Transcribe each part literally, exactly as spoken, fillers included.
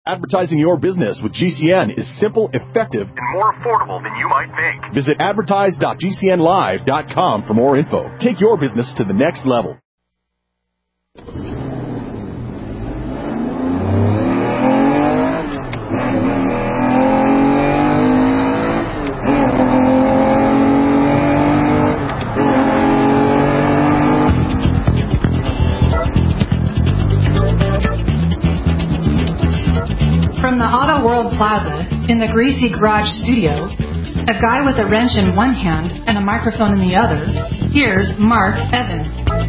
Advertising your business with G C N is simple, effective, and more affordable than you might think. Visit advertise dot g c n live dot com for more info. Take your business to the next level. From the Auto World Plaza in the Greasy Garage studio, a guy with a wrench in one hand and a microphone in the other, here's Mark Evans.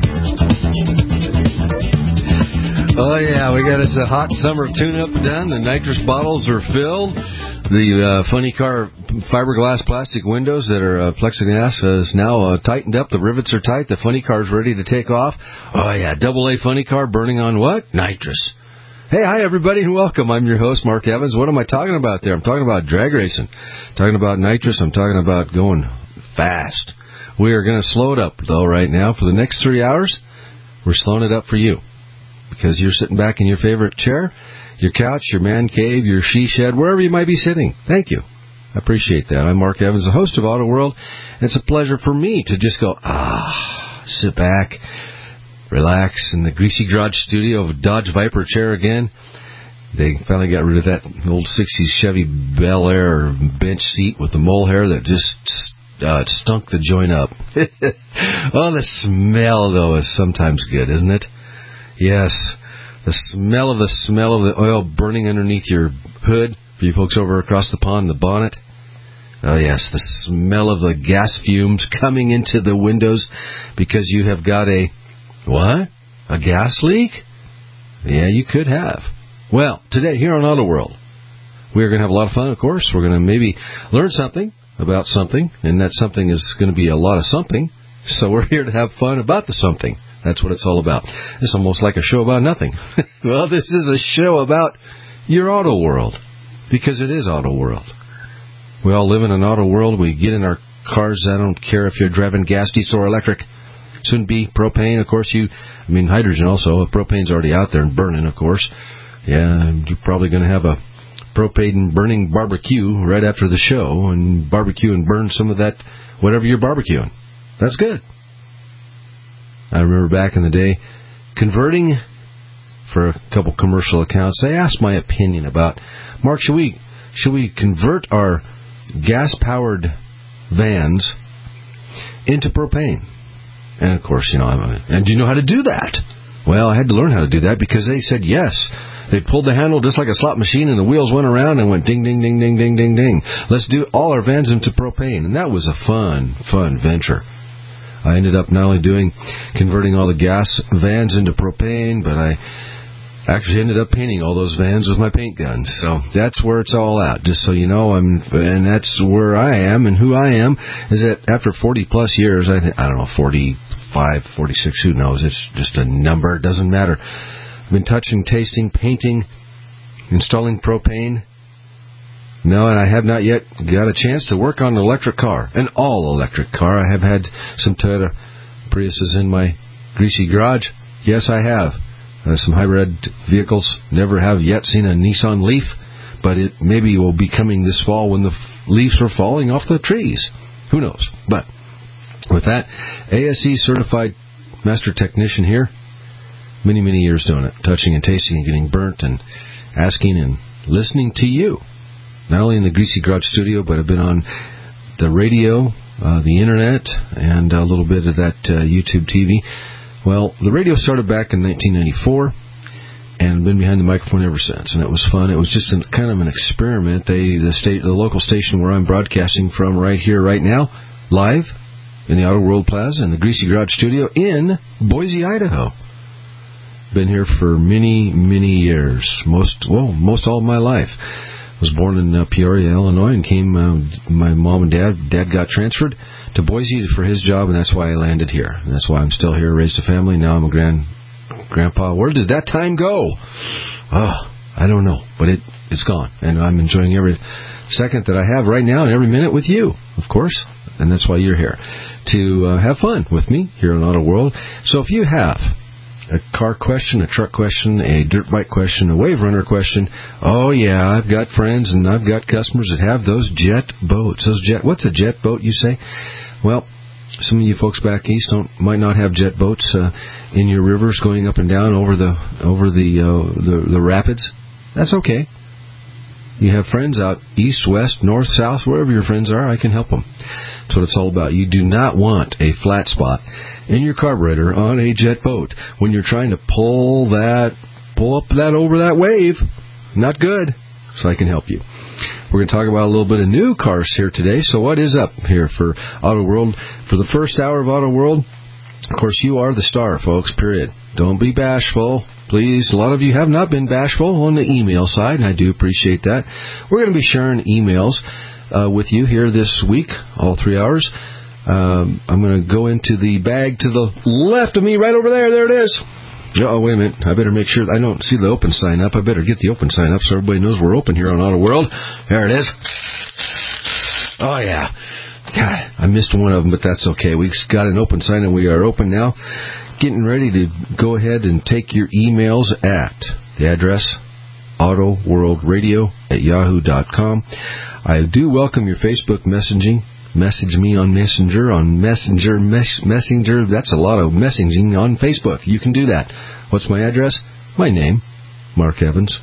Oh, yeah, we got us a hot summer tune-up done. The nitrous bottles are filled. The uh, funny car fiberglass plastic windows that are uh, plexiglass is now uh, tightened up. The rivets are tight. The funny car's ready to take off. Oh, yeah, double A funny car burning on what? Nitrous. Hey, hi, everybody, and welcome. I'm your host, Mark Evans. What am I talking about there? I'm talking about drag racing. I'm talking about nitrous. I'm talking about going fast. We are going to slow it up, though, right now. For the next three hours, we're slowing it up for you because you're sitting back in your favorite chair, your couch, your man cave, your she shed, wherever you might be sitting. Thank you. I appreciate that. I'm Mark Evans, the host of Auto World, and it's a pleasure for me to just go, ah, sit back, relax in the Greasy Garage studio of a Dodge Viper chair again. They finally got rid of that old sixties Chevy Bel Air bench seat with the mole hair that just uh, stunk the joint up. Oh, the smell, though, is sometimes good, isn't it? Yes, the smell of the smell of the oil burning underneath your hood for you folks over across the pond, the bonnet. Oh, yes, the smell of the gas fumes coming into the windows because you have got a What? A gas leak? Yeah, you could have. Well, today here on Auto World, we're going to have a lot of fun, of course. We're going to maybe learn something about something, and that something is going to be a lot of something. So we're here to have fun about the something. That's what it's all about. It's almost like a show about nothing. Well, this is a show about your auto world, because it is Auto World. We all live in an auto world. We get in our cars. I don't care if you're driving gas, diesel, or electric. Soon be propane, of course. You, I mean, hydrogen also. Propane's already out there and burning, of course. Yeah, you're probably going to have a propane burning barbecue right after the show and barbecue and burn some of that, whatever you're barbecuing. That's good. I remember back in the day, converting for a couple commercial accounts, they asked my opinion about, Mark, should we, should we convert our gas-powered vans into propane? And, of course, you know, I'm, and do you know how to do that? Well, I had to learn how to do that because they said yes. They pulled the handle just like a slot machine, and the wheels went around and went ding, ding, ding, ding, ding, ding, ding. Let's do all our vans into propane. And that was a fun, fun venture. I ended up not only doing, converting all the gas vans into propane, but I actually ended up painting all those vans with my paint gun. So that's where it's all at, just so you know. I'm, and that's where I am, and who I am is that after forty plus years, I, th- I don't know, forty-five, forty-six, who knows? It's just a number. It doesn't matter. I've been touching, tasting, painting, installing propane. No, and I have not yet got a chance to work on an electric car, an all-electric car. I have had some Toyota Priuses in my greasy garage. Yes, I have. Uh, some hybrid vehicles. Never have yet seen a Nissan Leaf, but it maybe will be coming this fall when the f- leaves are falling off the trees. Who knows? But with that, A S E certified master technician here. Many, many years doing it, touching and tasting and getting burnt and asking and listening to you. Not only in the Greasy Garage studio, but I've been on the radio, uh, the internet, and a little bit of that uh, YouTube T V. Well, the radio started back in nineteen ninety-four, and I've been behind the microphone ever since. And it was fun. It was just an, kind of an experiment. They, the state, the local station where I'm broadcasting from right here, right now, live in the Auto World Plaza in the Greasy Garage studio in Boise, Idaho. Been here for many, many years. Most, well, most all of my life. Was born in uh, Peoria, Illinois, and came, uh, my mom and dad, dad got transferred to Boise for his job, and that's why I landed here. And that's why I'm still here, raised a family. Now I'm a grand, grandpa. Where did that time go? Oh, I don't know, but it, it's gone. And I'm enjoying every second that I have right now and every minute with you, of course. And that's why you're here, to uh, have fun with me here on Auto World. So if you have A car question, a truck question, a dirt bike question, a wave runner question. Oh, yeah, I've got friends and I've got customers that have those jet boats. Those jet. What's a jet boat, you say? Well, some of you folks back east don't might not have jet boats uh, in your rivers going up and down over the over the, uh, the the rapids. That's okay. You have friends out east, west, north, south, wherever your friends are, I can help them. That's what it's all about. You do not want a flat spot in your carburetor on a jet boat when you're trying to pull that, pull up that over that wave. Not good. So I can help you. We're going to talk about a little bit of new cars here today. So what is up here for Auto World? For the first hour of Auto World, of course, you are the star, folks, period. Don't be bashful. Please, a lot of you have not been bashful on the email side, and I do appreciate that. We're going to be sharing emails uh, with you here this week, all three hours. Um, I'm going to go into the bag to the left of me, right over there. There it is. Oh, wait a minute. I better make sure I don't see the open sign up. I better get the open sign up so everybody knows we're open here on Auto World. There it is. Oh, yeah. God, I missed one of them, but that's okay. We've got an open sign, and we are open now. Getting ready to go ahead and take your emails at the address auto world radio at yahoo dot com. I do welcome your Facebook messaging. Message me on Messenger, on Messenger, mes- Messenger. That's a lot of messaging on Facebook. You can do that. What's my address? My name, Mark Evans.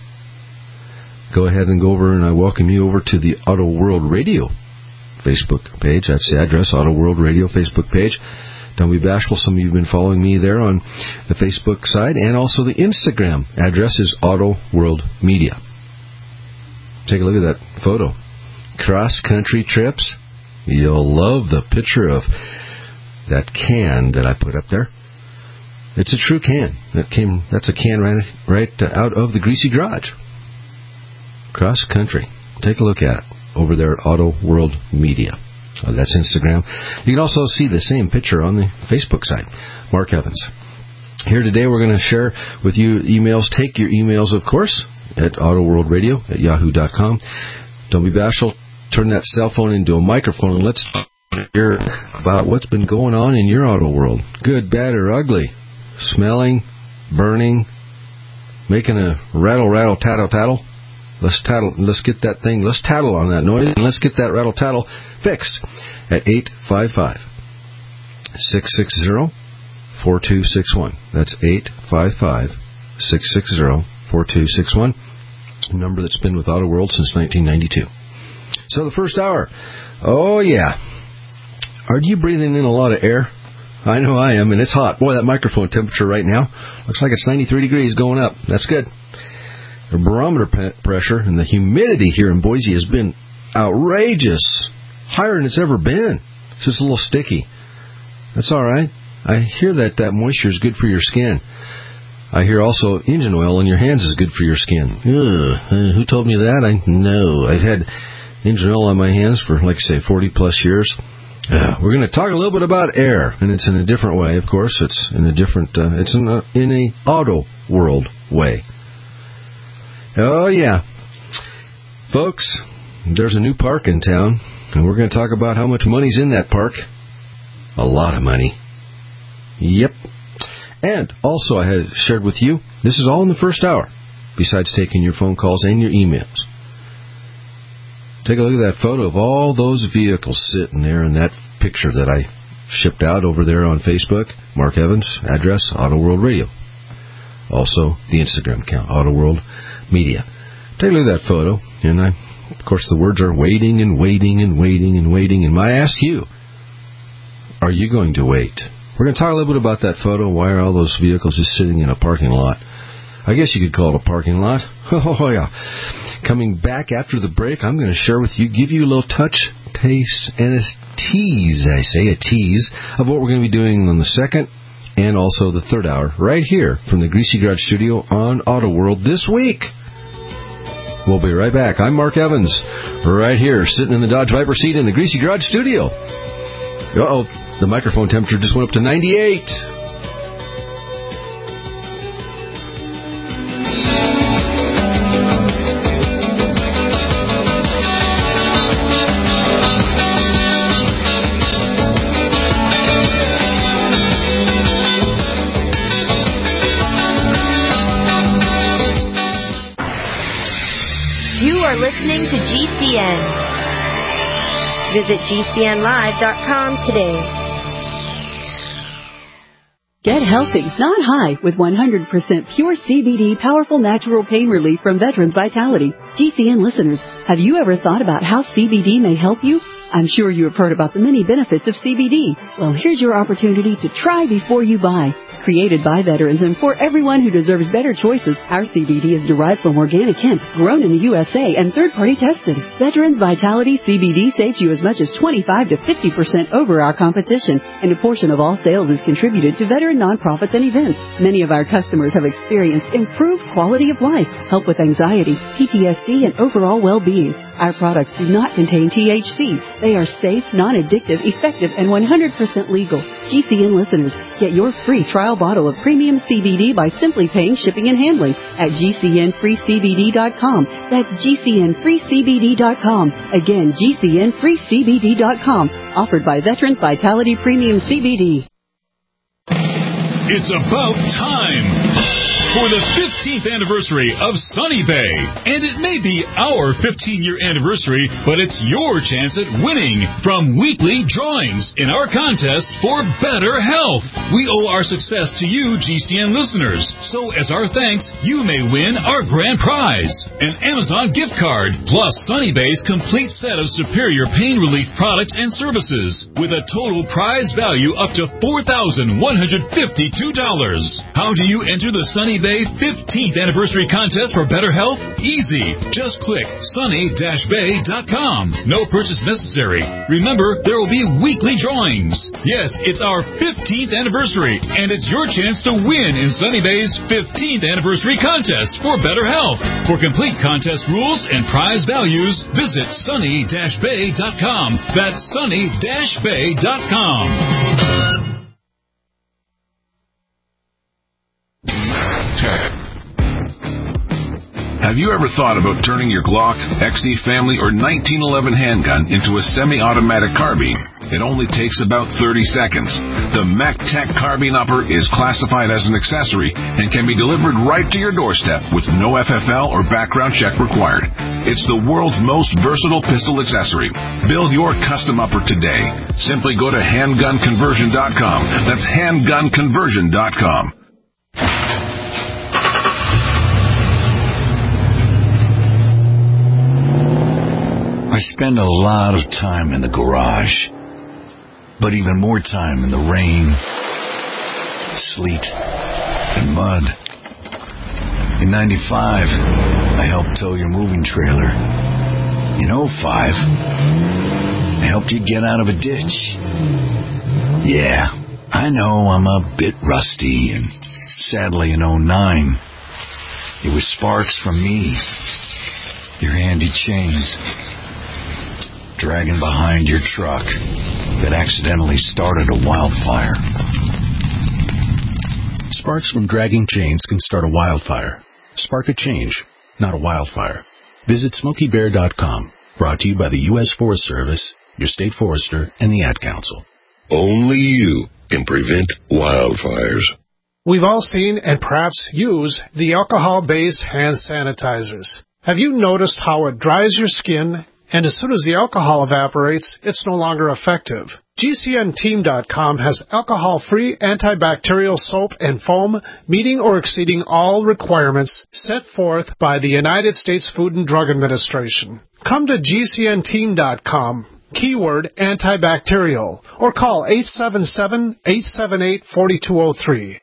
Go ahead and go over, and I welcome you over to the Auto World Radio Facebook page. That's the address, Auto World Radio Facebook page. Don't be bashful. Some of you have been following me there on the Facebook side, and also the Instagram address is Auto World Media. Take a look at that photo. Cross-country trips. You'll love the picture of that can that I put up there. It's a true can. That came. That's a can right, right out of the Greasy Garage. Cross-country. Take a look at it over there at Auto World Media. Oh, that's Instagram. You can also see the same picture on the Facebook site, Mark Evans. Here today we're going to share with you emails. Take your emails, of course, at autoworldradio at yahoo dot com. Don't be bashful. Turn that cell phone into a microphone and let's hear about what's been going on in your auto world. Good, bad, or ugly. Smelling, burning, making a rattle, rattle, tattle, tattle. Let's tattle. Let's get that thing. Let's tattle on that noise, and let's get that rattle tattle fixed at eight five five, six six zero, four two six one. That's eight five five, six six zero, four two six one. A number that's been with Auto World since nineteen ninety-two. So the first hour. Oh yeah. Are you breathing in a lot of air? I know I am, and it's hot. Boy, that microphone temperature right now looks like it's ninety-three degrees going up. That's good. The barometer pe- pressure and the humidity here in Boise has been outrageous, higher than it's ever been. It's just a little sticky. That's all right. I hear that that moisture is good for your skin. I hear also engine oil in your hands is good for your skin. Ugh, who told me that? I know. I've had engine oil on my hands for, like I say, forty plus years. Uh, we're going to talk a little bit about air, and it's in a different way, of course. It's in a different, uh, it's in a, in a auto world way. Oh, yeah. Folks, there's a new park in town, and we're going to talk about how much money's in that park. A lot of money. Yep. And also I had shared with you, this is all in the first hour, besides taking your phone calls and your emails. Take a look at that photo of all those vehicles sitting there in that picture that I shipped out over there on Facebook. Mark Evans, address, Auto World Radio. Also, the Instagram account, Auto World Media. Take a look at that photo, and I, of course, the words are waiting and waiting and waiting and waiting. And I ask you, are you going to wait? We're going to talk a little bit about that photo. Why are all those vehicles just sitting in a parking lot? I guess you could call it a parking lot. Oh, yeah. Coming back after the break, I'm going to share with you, give you a little touch, taste, and a tease, I say, a tease, of what we're going to be doing on the second and also the third hour right here from the Greasy Garage Studio on Auto World this week. We'll be right back. I'm Mark Evans, right here, sitting in the Dodge Viper seat in the Greasy Garage Studio. Uh-oh, the microphone temperature just went up to ninety-eight. You are listening to G C N. Visit G C N live dot com today. Get healthy, not high, with one hundred percent pure C B D powerful natural pain relief from Veterans Vitality. G C N listeners, have you ever thought about how C B D may help you? I'm sure you have heard about the many benefits of C B D. Well, here's your opportunity to try before you buy. Created by veterans and for everyone who deserves better choices, our C B D is derived from organic hemp, grown in the U S A, and third-party tested. Veterans Vitality C B D saves you as much as twenty-five to fifty percent over our competition, and a portion of all sales is contributed to veteran nonprofits and events. Many of our customers have experienced improved quality of life, help with anxiety, P T S D, and overall well-being. Our products do not contain T H C. They are safe, non-addictive, effective, and one hundred percent legal. G C N listeners, get your free trial bottle of premium C B D by simply paying shipping and handling at G C N free C B D dot com. That's G C N free C B D dot com. Again, G C N free C B D dot com. Offered by Veterans Vitality Premium C B D. It's about time for the fifteenth anniversary of Sunny Bay. And it may be our fifteen-year anniversary, but it's your chance at winning from weekly drawings in our contest for better health. We owe our success to you, G C N listeners. So as our thanks, you may win our grand prize, an Amazon gift card, plus Sunny Bay's complete set of superior pain relief products and services, with a total prize value up to four thousand one hundred fifty-two dollars. How do you enter the Sunny Bay fifteenth anniversary contest for better health? Easy. Just click sunny dash bay dot com. No purchase necessary. Remember, there will be weekly drawings. Yes, it's our fifteenth anniversary, and it's your chance to win in Sunny Bay's fifteenth anniversary contest for better health. For complete contest rules and prize values, visit sunny dash bay dot com. That's sunny dash bay dot com. Have you ever thought about turning your Glock, X D Family, or nineteen eleven handgun into a semi-automatic carbine? It only takes about thirty seconds. The MacTech Carbine Upper is classified as an accessory and can be delivered right to your doorstep with no F F L or background check required. It's the world's most versatile pistol accessory. Build your custom upper today. Simply go to handgun conversion dot com. That's handgun conversion dot com. I spend a lot of time in the garage, but even more time in the rain, sleet, and mud. In ninety-five, I helped tow your moving trailer. In oh five, I helped you get out of a ditch. Yeah, I know I'm a bit rusty, and sadly in oh nine, it was sparks from me, your handy chains, dragging behind your truck that accidentally started a wildfire. Sparks from dragging chains can start a wildfire. Spark a change, not a wildfire. Visit smoky bear dot com. Brought to you by the U S Forest Service, your state forester, and the Ad Council. Only you can prevent wildfires. We've all seen and perhaps use the alcohol-based hand sanitizers. Have you noticed how it dries your skin, and as soon as the alcohol evaporates, it's no longer effective? G C N team dot com has alcohol-free antibacterial soap and foam meeting or exceeding all requirements set forth by the United States Food and Drug Administration. Come to G C N team dot com, keyword antibacterial, or call eight seven seven, eight seven eight, four two zero three.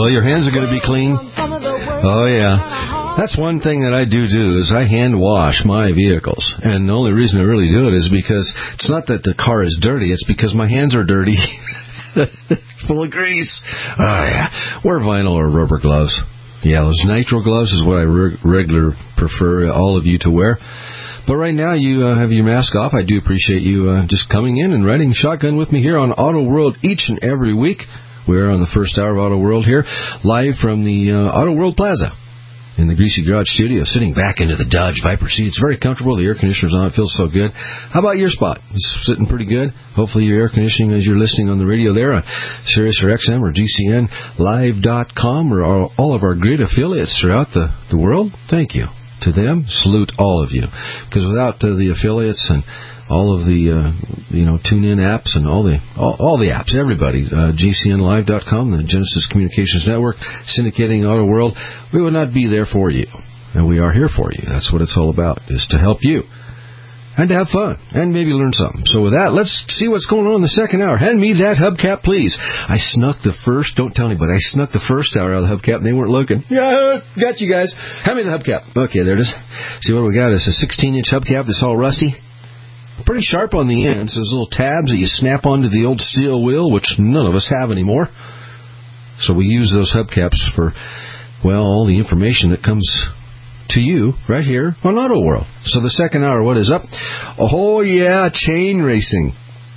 Well, your hands are going to be clean. Oh, yeah. That's one thing that I do do is I hand wash my vehicles. And the only reason I really do it is because it's not that the car is dirty. It's because my hands are dirty. Full of grease. Oh, yeah. Wear vinyl or rubber gloves. Yeah, those nitro gloves is what I re- regular prefer all of you to wear. But right now, you uh, have your mask off. I do appreciate you uh, just coming in and riding shotgun with me here on Auto World each and every week. We're on the first hour of Auto World here, live from the uh, Auto World Plaza in the Greasy Garage studio, sitting back into the Dodge Viper seat. It's very comfortable. The air conditioner's on. It feels so good. How about your spot? It's sitting pretty good. Hopefully your air conditioning as you're listening on the radio there on Sirius or X M or G C N Live dot com or all of our great affiliates throughout the, the world. Thank you to them. Salute all of you. Because without uh, the affiliates and all of the, uh, you know, tune-in apps and all the all, all the apps, everybody, uh, G C N Live dot com, the Genesis Communications Network, syndicating Auto World, we would not be there for you. And we are here for you. That's what it's all about, is to help you. And to have fun. And maybe learn something. So with that, let's see what's going on in the second hour. Hand me that hubcap, please. I snuck the first, don't tell anybody, I snuck the first hour out of the hubcap and they weren't looking. Yeah, got you guys. Hand me the hubcap. Okay, there it is. See what we got? It's a sixteen-inch hubcap that's all rusty. Pretty sharp on the ends. There's little tabs that you snap onto the old steel wheel, which none of us have anymore. So we use those hubcaps for, well, all the information that comes to you right here on Auto World. So the second hour, what is up? Oh, yeah, chain racing.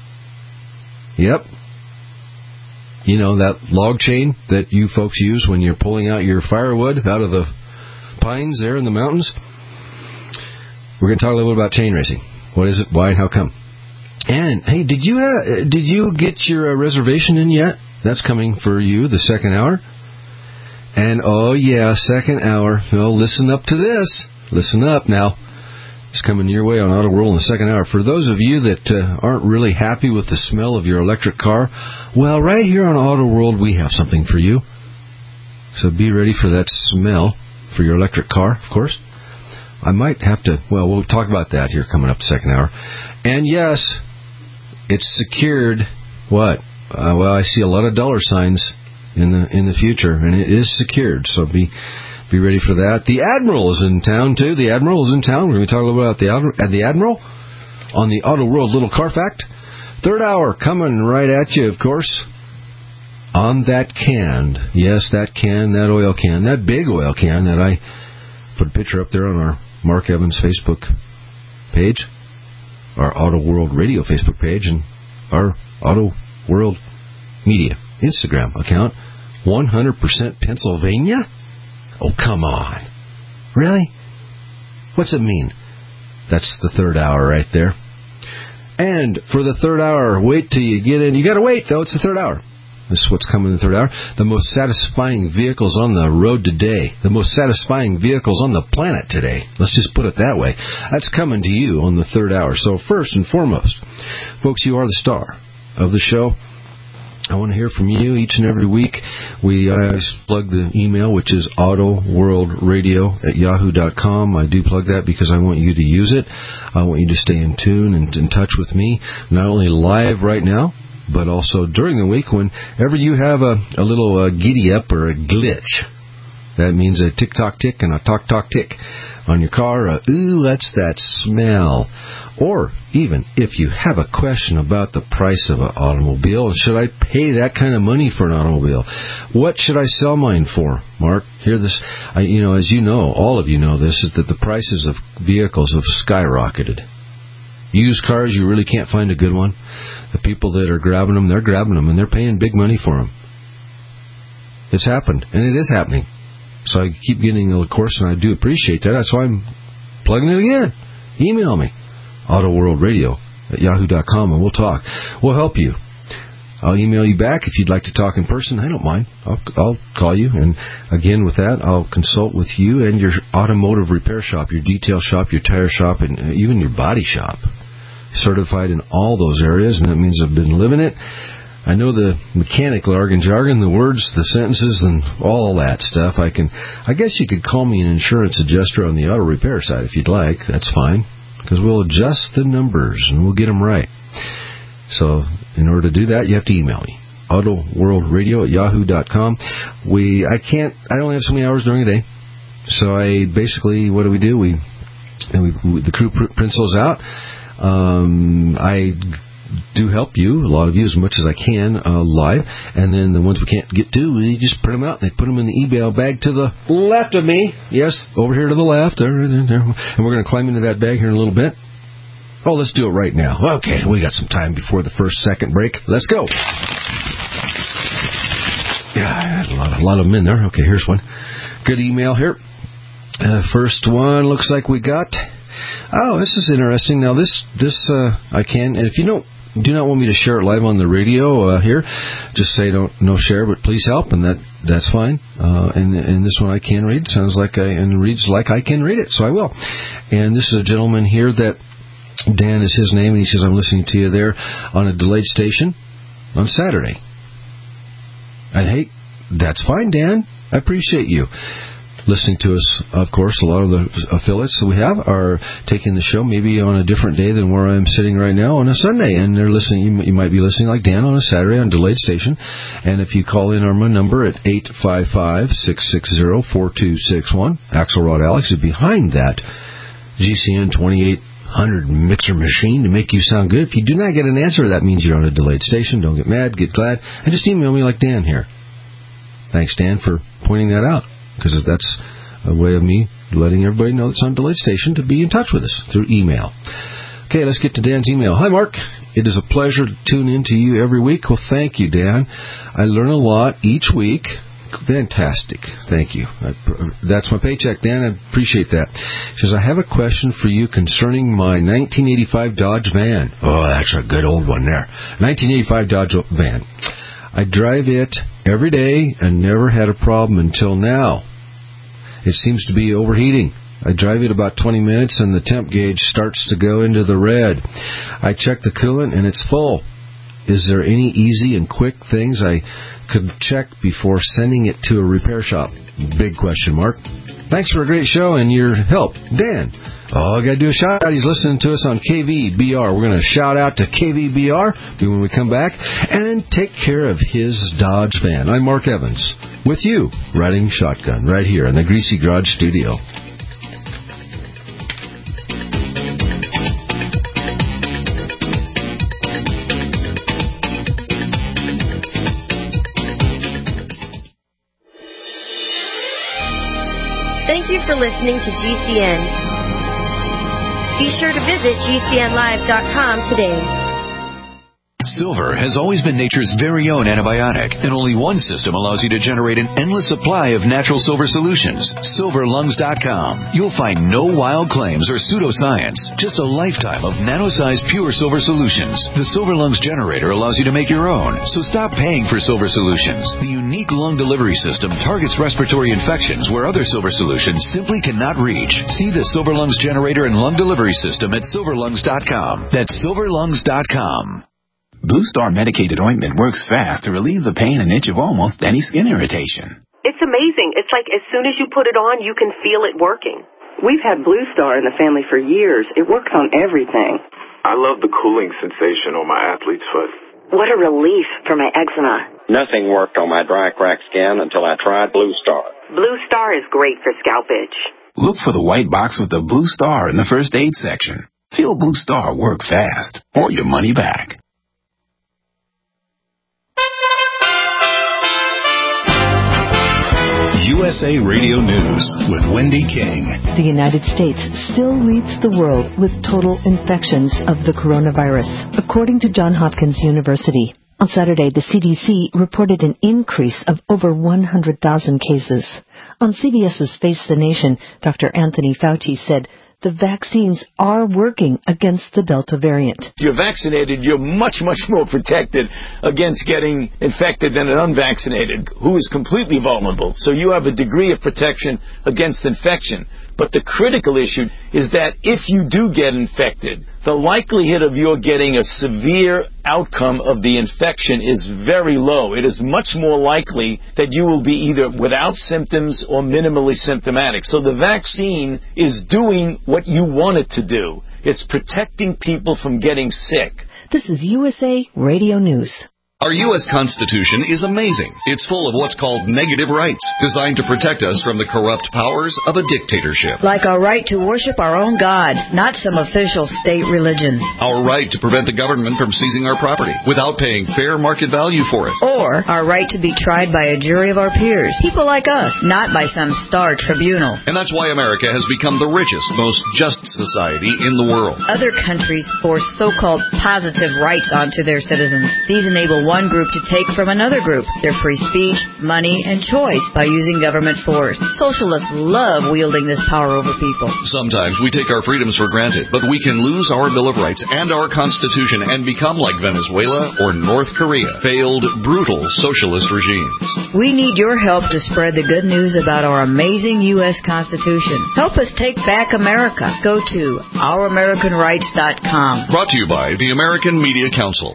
Yep. You know, that log chain that you folks use when you're pulling out your firewood out of the pines there in the mountains. We're going to talk a little bit about chain racing. What is it? Why? How come? And, hey, did you uh, did you get your uh, reservation in yet? That's coming for you, the second hour. And, oh, yeah, second hour. Well, listen up to this. Listen up now. It's coming your way on Auto World in the second hour. For those of you that uh, aren't really happy with the smell of your electric car, well, right here on Auto World, we have something for you. So be ready for that smell for your electric car, of course. I might have to, well, we'll talk about that here coming up the second hour. And, yes, it's secured. What? Uh, well, I see a lot of dollar signs in the in the future, and it is secured, so be be ready for that. The Admiral is in town, too. The Admiral is in town. We're going to talk a little bit about the, the Admiral on the Auto World Little Car Fact. Third hour coming right at you, of course, on that can. Yes, that can, that oil can, that big oil can that I put a picture up there on our Mark Evans Facebook page, our Auto World Radio Facebook page, and our Auto World Media Instagram account. one hundred percent Pennsylvania? Oh, come on. Really? What's it mean? That's the third hour right there. And for the third hour, wait till you get in. You got to wait, though. It's the third hour. This is what's coming in the third hour. The most satisfying vehicles on the road today. The most satisfying vehicles on the planet today. Let's just put it that way. That's coming to you on the third hour. So first and foremost, folks, you are the star of the show. I want to hear from you each and every week. We uh, plug the email, which is autoworldradio at yahoo dot com. I do plug that because I want you to use it. I want you to stay in tune and in touch with me, not only live right now, but also during the week whenever you have a, a little uh, giddy up or a glitch. That means a tick-tock-tick and a talk-talk-tick on your car. Uh, ooh, that's that smell. Or even if you have a question about the price of an automobile, should I pay that kind of money for an automobile? What should I sell mine for, Mark? Hear this, I, you know, as you know, all of you know this, is that the prices of vehicles have skyrocketed. Used cars, you really can't find a good one. The people that are grabbing them, they're grabbing them, and they're paying big money for them. It's happened, and it is happening. So I keep getting, of course, and I do appreciate that. That's why I'm plugging it again. Email me, autoworldradio at yahoo dot com, and we'll talk. We'll help you. I'll email you back if you'd like to talk in person. I don't mind. I'll, I'll call you. And again, with that, I'll consult with you and your automotive repair shop, your detail shop, your tire shop, and even your body shop. Certified in all those areas, and that means I've been living it. I know the mechanical jargon, jargon, the words, the sentences, and all that stuff. I can, I guess you could call me an insurance adjuster on the auto repair side if you'd like. That's fine, because we'll adjust the numbers and we'll get them right. So in order to do that, you have to email me. Auto World Radio at yahoo dot com. We, I can't, I only have so many hours during the day. So I basically, what do we do? We, and we, we the crew pr- pencils out. Um, I do help you, a lot of you, as much as I can, uh, live. And then the ones we can't get to, we just print them out and they put them in the email bag to the left of me. Yes, over here to the left. There, there, there. And we're going to climb into that bag here in a little bit. Oh, let's do it right now. Okay, we got some time before the first second break. Let's go. Yeah, a lot, a lot of them in there. Okay, here's one. Good email here. Uh, first one looks like we got... Oh, this is interesting. Now, this, this uh, I can, and if you don't, do not want me to share it live on the radio uh, here, just say don't no share, but please help, and that that's fine. Uh, and, and this one I can read. Sounds like I, and reads like I can read it, so I will. And this is a gentleman here that, Dan is his name, and he says, I'm listening to you there on a delayed station on Saturday. And hey, that's fine, Dan. I appreciate you listening to us. Of course, a lot of the affiliates that we have are taking the show maybe on a different day than where I'm sitting right now on a Sunday, and they're listening. You, you might be listening like Dan on a Saturday on delayed station. And if you call in our number at eight five five, six six zero, four two six one, Axelrod Alex is behind that G C N twenty-eight hundred mixer machine to make you sound good. If you do not get an answer, that means you're on a delayed station. Don't get mad, get glad, and just email me like Dan here. Thanks, Dan, for pointing that out, because that's a way of me letting everybody know it's on delayed station to be in touch with us through email. Okay, let's get to Dan's email. Hi, Mark. It is a pleasure to tune in to you every week. Well, thank you, Dan. I learn a lot each week. Fantastic. Thank you. I, that's my paycheck, Dan. I appreciate that. She says, I have a question for you concerning my nineteen eighty-five Dodge van. Oh, that's a good old one there. nineteen eighty-five Dodge van. I drive it every day and never had a problem until now. It seems to be overheating. I drive it about twenty minutes and the temp gauge starts to go into the red. I check the coolant and it's full. Is there any easy and quick things I could check before sending it to a repair shop? Big question mark. Thanks for a great show and your help, Dan. Oh, I got to do a shout out. He's listening to us on K V B R. We're going to shout out to K V B R when we come back and take care of his Dodge van. I'm Mark Evans with you, riding shotgun right here in the Greasy Garage Studio. Thank you for listening to G C N. Be sure to visit G C N live dot com today. Silver has always been nature's very own antibiotic, and only one system allows you to generate an endless supply of natural silver solutions. Silver Lungs dot com. You'll find no wild claims or pseudoscience, just a lifetime of nano-sized pure silver solutions. The Silver Lungs generator allows you to make your own, so stop paying for silver solutions. The unique lung delivery system targets respiratory infections where other silver solutions simply cannot reach. See the Silver Lungs generator and lung delivery system at Silver Lungs dot com. That's Silver Lungs dot com. Blue Star medicated ointment works fast to relieve the pain and itch of almost any skin irritation. It's amazing. It's like as soon as you put it on, you can feel it working. We've had Blue Star in the family for years. It works on everything. I love the cooling sensation on my athlete's foot. What a relief for my eczema. Nothing worked on my dry, cracked skin until I tried Blue Star. Blue Star is great for scalp itch. Look for the white box with the Blue Star in the first aid section. Feel Blue Star work fast, or your money back. U S A Radio News with Wendy King. The United States still leads the world with total infections of the coronavirus, according to Johns Hopkins University. On Saturday, the C D C reported an increase of over one hundred thousand cases. On CBS's Face the Nation, Doctor Anthony Fauci said the vaccines are working against the Delta variant. If you're vaccinated, you're much, much more protected against getting infected than an unvaccinated, who is completely vulnerable. So you have a degree of protection against infection. But the critical issue is that if you do get infected, the likelihood of your getting a severe outcome of the infection is very low. It is much more likely that you will be either without symptoms or minimally symptomatic. So the vaccine is doing what you want it to do. It's protecting people from getting sick. This is U S A Radio News. Our U S Constitution is amazing. It's full of what's called negative rights, designed to protect us from the corrupt powers of a dictatorship. Like our right to worship our own God, not some official state religion. Our right to prevent the government from seizing our property without paying fair market value for it. Or our right to be tried by a jury of our peers, people like us, not by some star tribunal. And that's why America has become the richest, most just society in the world. Other countries force so-called positive rights onto their citizens. These enable one group to take from another group their free speech, money, and choice by using government force. Socialists love wielding this power over people. Sometimes we take our freedoms for granted, but we can lose our Bill of Rights and our Constitution and become like Venezuela or North Korea, failed, brutal socialist regimes. We need your help to spread the good news about our amazing U S Constitution. Help us take back America. Go to our american rights dot com. Brought to you by the American Media Council.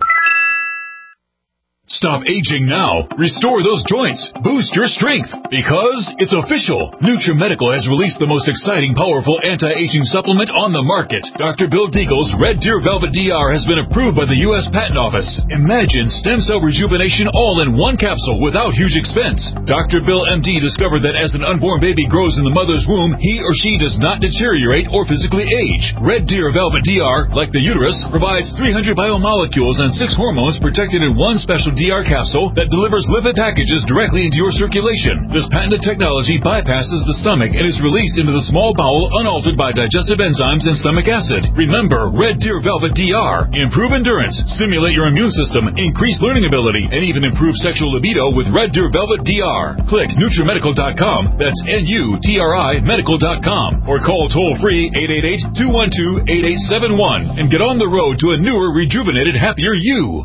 Stop aging now. Restore those joints. Boost your strength. Because it's official. NutriMedical has released the most exciting, powerful anti-aging supplement on the market. Doctor Bill Deagle's Red Deer Velvet D R has been approved by the U S Patent Office. Imagine stem cell rejuvenation all in one capsule without huge expense. Doctor Bill M D discovered that as an unborn baby grows in the mother's womb, he or she does not deteriorate or physically age. Red Deer Velvet D R, like the uterus, provides three hundred biomolecules and six hormones protected in one special D R capsule that delivers lipid packages directly into your circulation. This patented technology bypasses the stomach and is released into the small bowel unaltered by digestive enzymes and stomach acid. Remember, Red Deer Velvet D R. Improve endurance, stimulate your immune system, increase learning ability, and even improve sexual libido with Red Deer Velvet D R. Click NutriMedical dot com. That's N U T R I Medical dot com. Or call toll-free eight eight eight, two one two, eight eight seven one and get on the road to a newer, rejuvenated, happier you.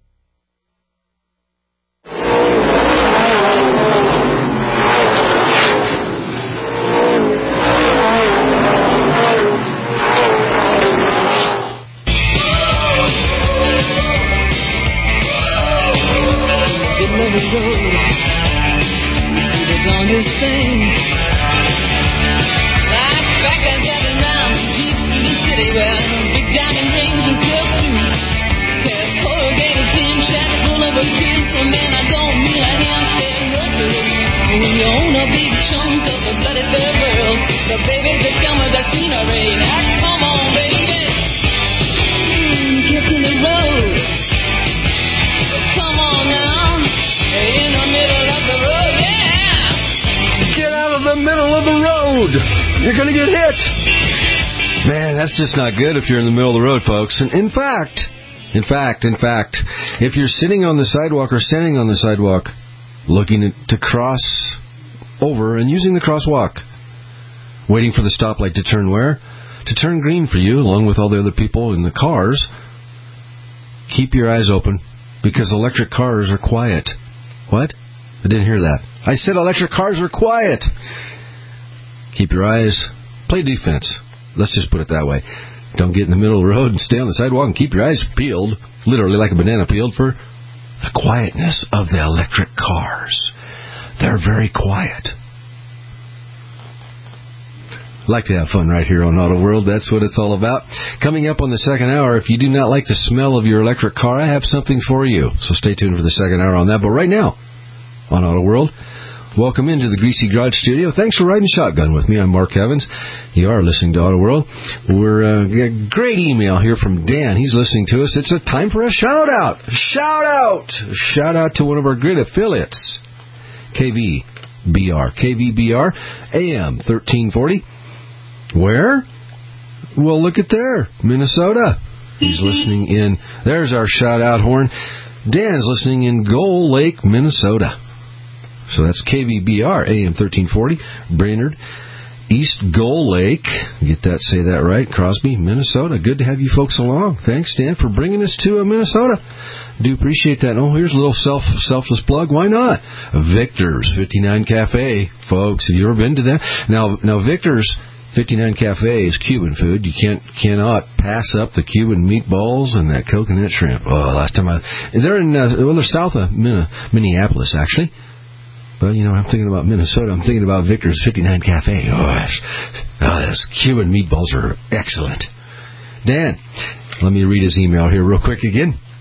You're going to get hit. Man, that's just not good if you're in the middle of the road, folks. And in fact, in fact, in fact, if you're sitting on the sidewalk or standing on the sidewalk looking to cross over and using the crosswalk, waiting for the stoplight to turn where? To turn green for you, along with all the other people in the cars, keep your eyes open because electric cars are quiet. What? I didn't hear that. I said electric cars are quiet. Keep your eyes, play defense. Let's just put it that way. Don't get in the middle of the road and stay on the sidewalk and keep your eyes peeled, literally like a banana peeled, for the quietness of the electric cars. They're very quiet. Like to have fun right here on Auto World. That's what it's all about. Coming up on the second hour, if you do not like the smell of your electric car, I have something for you. So stay tuned for the second hour on that. But right now, on Auto World, welcome into the Greasy Garage Studio. Thanks for riding shotgun with me. I'm Mark Evans. You are listening to Auto World. We're uh, got a great email here from Dan. He's listening to us. It's a time for a shout out. Shout out. Shout out to one of our great affiliates, K V B R. K V B R A M thirteen forty. Where? Well, look at there, Minnesota. He's listening in. There's our shout out horn. Dan's listening in Gull Lake, Minnesota. So that's K V B R, A M thirteen forty, Brainerd, East Gull Lake. Get that, say that right, Crosby, Minnesota. Good to have you folks along. Thanks, Dan, for bringing us to uh, Minnesota. Do appreciate that. Oh, here's a little self selfless plug. Why not? Victor's fifty-nine Cafe, folks. Have you ever been to that? Now, now Victor's fifty-nine Cafe is Cuban food. You can't cannot pass up the Cuban meatballs and that coconut shrimp. Oh, last time I they're in uh, well, they're south of Minneapolis actually. But, you know, I'm thinking about Minnesota. I'm thinking about Victor's fifty-nine Cafe. Oh, oh, those Cuban meatballs are excellent. Dan, let me read his email here real quick again.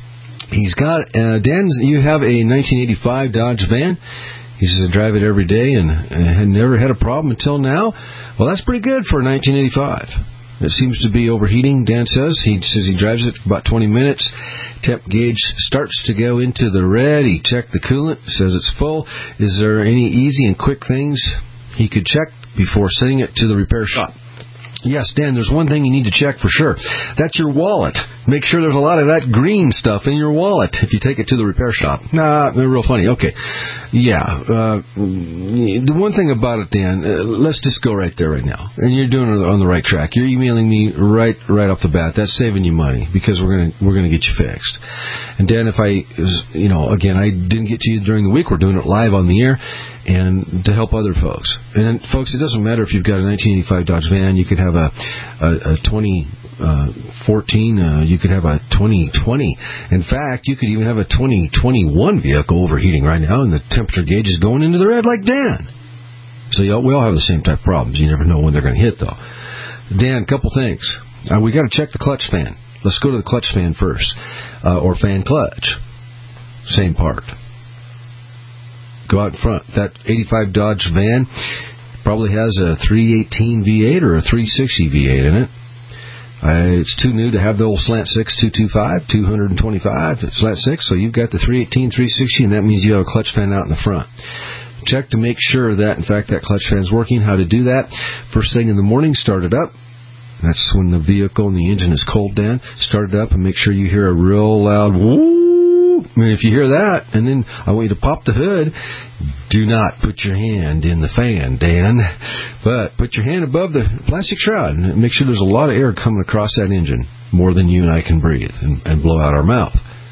He's got, uh, Dan, you have a nineteen eighty-five Dodge van. He says, I drive it every day and, and had never had a problem until now. Well, that's pretty good for a nineteen eighty-five. It seems to be overheating, Dan says. He says he drives it for about twenty minutes. Temp gauge starts to go into the red. He checked the coolant, says it's full. Is there any easy and quick things he could check before sending it to the repair shop? Yes, Dan, there's one thing you need to check for sure. That's your wallet. Make sure there's a lot of that green stuff in your wallet if you take it to the repair shop. Nah, they're real funny. Okay. Yeah. Uh, the one thing about it, Dan, uh, let's just go right there right now. And you're doing it on the right track. You're emailing me right right off the bat. That's saving you money because we're going to we're gonna get you fixed. And, Dan, if I, you know, again, I didn't get to you during the week. We're doing it live on the air. And to help other folks. And, folks, it doesn't matter if you've got a nineteen eighty-five Dodge van. You could have a, a, a twenty fourteen. Uh, you could have a twenty twenty. In fact, you could even have a twenty twenty-one vehicle overheating right now, and the temperature gauge is going into the red like Dan. So you know, we all have the same type of problems. You never know when they're going to hit, though. Dan, a couple things. Uh, we got to check the clutch fan. Let's go to the clutch fan first, uh, or fan clutch. Same part. Go out in front. That eighty-five Dodge van probably has a three eighteen V eight or a three sixty V eight in it. Uh, it's too new to have the old slant six two twenty-five, two twenty-five slant six, so you've got the three eighteen, three sixty, and that means you have a clutch fan out in the front. Check to make sure that, in fact, that clutch fan is working. How to do that? First thing in the morning, start it up. That's when the vehicle and the engine is cold down. Start it up and make sure you hear a real loud whoo. And if you hear that, and then I want you to pop the hood, do not put your hand in the fan, Dan, but put your hand above the plastic shroud and make sure there's a lot of air coming across that engine, more than you and I can breathe, and, and blow out our mouth.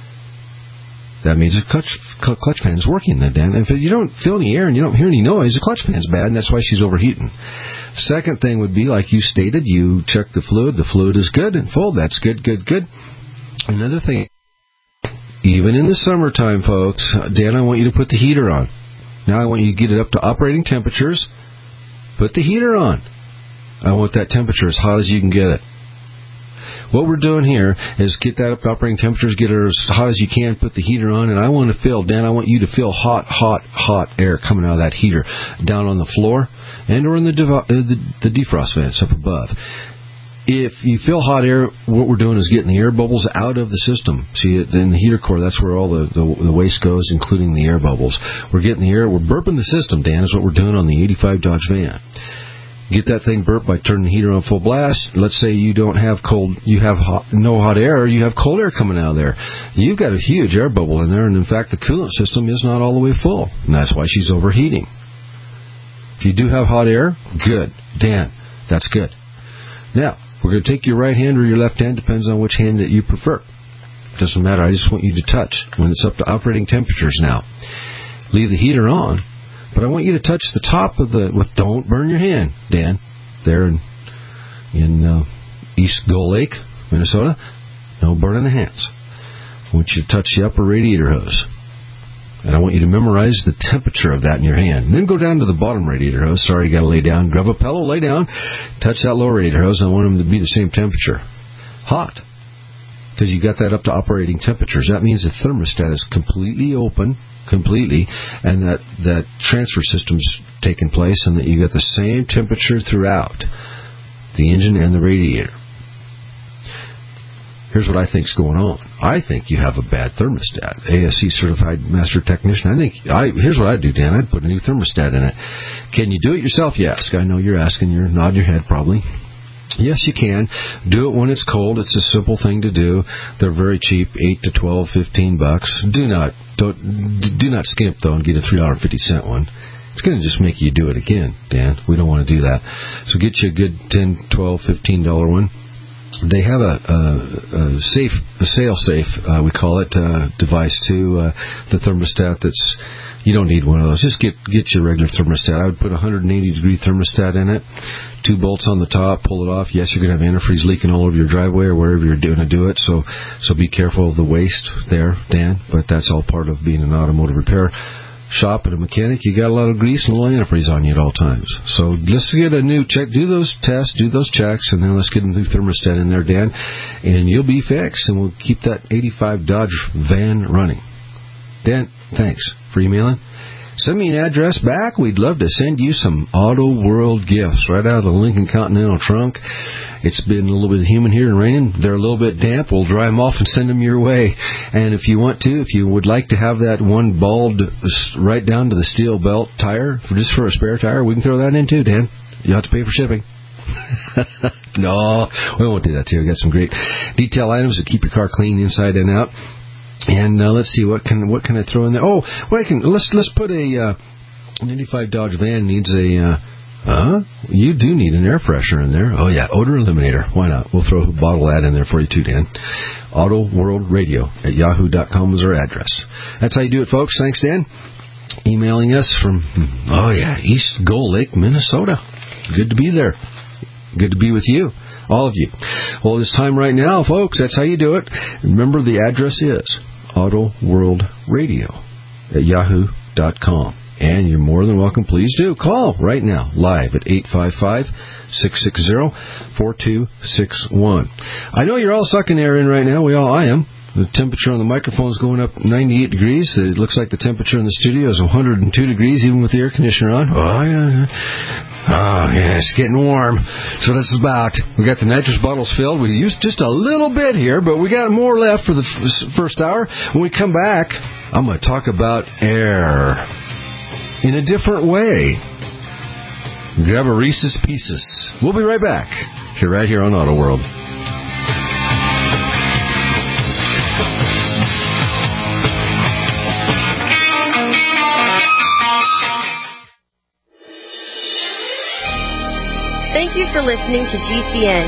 That means the clutch, clutch fan is working then, Dan. If you don't feel any air and you don't hear any noise, the clutch fan's bad, and that's why she's overheating. Second thing would be, like you stated, you check the fluid. The fluid is good and full. That's good, good, good. Another thing, even in the summertime, folks, Dan, I want you to put the heater on. Now I want you to get it up to operating temperatures. Put the heater on. I want that temperature as hot as you can get it. What we're doing here is get that up to operating temperatures, get it as hot as you can, put the heater on, and I want to feel, Dan, I want you to feel hot, hot, hot air coming out of that heater down on the floor and or in the, dev- the, the defrost vents up above. If you feel hot air, what we're doing is getting the air bubbles out of the system. See, in the heater core, that's where all the, the, the waste goes, including the air bubbles. We're getting the air, we're burping the system, Dan, is what we're doing on the eighty-five Dodge van. Get that thing burped by turning the heater on full blast. Let's say you don't have cold, you have hot, no hot air, you have cold air coming out of there. You've got a huge air bubble in there, and in fact, the coolant system is not all the way full, and that's why she's overheating. If you do have hot air, good. Dan, that's good. Now, we're going to take your right hand or your left hand, depends on which hand that you prefer. Doesn't matter, I just want you to touch when it's up to operating temperatures now. Leave the heater on, but I want you to touch the top of the, well, don't burn your hand, Dan, there in, in uh, East Gull Lake, Minnesota. No burning the hands. I want you to touch the upper radiator hose. And I want you to memorize the temperature of that in your hand. And then go down to the bottom radiator hose. Sorry, you got to lay down. Grab a pillow, lay down. Touch that lower radiator hose. And I want them to be the same temperature. Hot. Because you got that up to operating temperatures. That means the thermostat is completely open, completely, and that, that transfer system's taking place, and that you got the same temperature throughout the engine and the radiator. Here's what I think's going on. I think you have a bad thermostat. A S C certified master technician. I think I here's what I'd do, Dan. I'd put a new thermostat in it. Can you do it yourself? You ask. I know you're asking. You're nodding your head probably. Yes, you can. Do it when it's cold. It's a simple thing to do. They're very cheap, eight to twelve, fifteen bucks. Do not don't do not skimp though and get a three dollar and fifty cent one. It's going to just make you do it again, Dan. We don't want to do that. So get you a good ten, twelve, fifteen dollar one. They have a, a, a safe, a sail safe, uh, we call it, uh, device to uh, the thermostat. That's you don't need one of those. Just get get your regular thermostat. I would put a one hundred eighty degree thermostat in it. Two bolts on the top. Pull it off. Yes, you're going to have antifreeze leaking all over your driveway or wherever you're doing to do it. So so be careful of the waste there, Dan. But that's all part of being an automotive repair. shop at a mechanic, you got a lot of grease and low antifreeze on you at all times. So let's get a new check. Do those tests, do those checks, and then let's get a new thermostat in there, Dan, and you'll be fixed, and we'll keep that eighty-five Dodge van running. Dan, thanks for emailing. Send me an address back. We'd love to send you some Auto World gifts right out of the Lincoln Continental trunk. It's been a little bit humid here and raining. They're a little bit damp. We'll dry them off and send them your way. And if you want to, if you would like to have that one balled right down to the steel belt tire, for just for a spare tire, we can throw that in too, Dan. You'll have to pay for shipping. No, we won't do that too. We got some great detail items to keep your car clean inside and out. And uh, let's see, what can what can I throw in there? Oh, well, I can, let's let's put a uh, an eighty-five Dodge van needs a. Uh, uh, you do need an air freshener in there. Oh yeah, odor eliminator. Why not? We'll throw a bottle of that in there for you too, Dan. Auto World Radio at yahoo dot com is our address. That's how you do it, folks. Thanks, Dan. Emailing us from oh yeah, East Gull Lake, Minnesota. Good to be there. Good to be with you. All of you. Well, it's time right now, folks. That's how you do it. Remember, the address is Auto World Radio at yahoo dot com. And you're more than welcome. Please do call right now, live at eight five five, six six zero, four two six one. I know you're all sucking air in right now. We all, I am. The temperature on the microphone is going up ninety-eight degrees. It looks like the temperature in the studio is one hundred two degrees, even with the air conditioner on. Oh, yeah. Oh, yeah, it's getting warm. So that's about. We got the nitrous bottles filled. We used just a little bit here, but we got more left for the f- first hour. When we come back, I'm going to talk about air in a different way. Grab a Reese's Pieces. We'll be right back. You're right here on Auto World. Thank you for listening to G C N.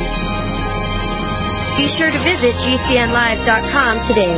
Be sure to visit G C N live dot com today.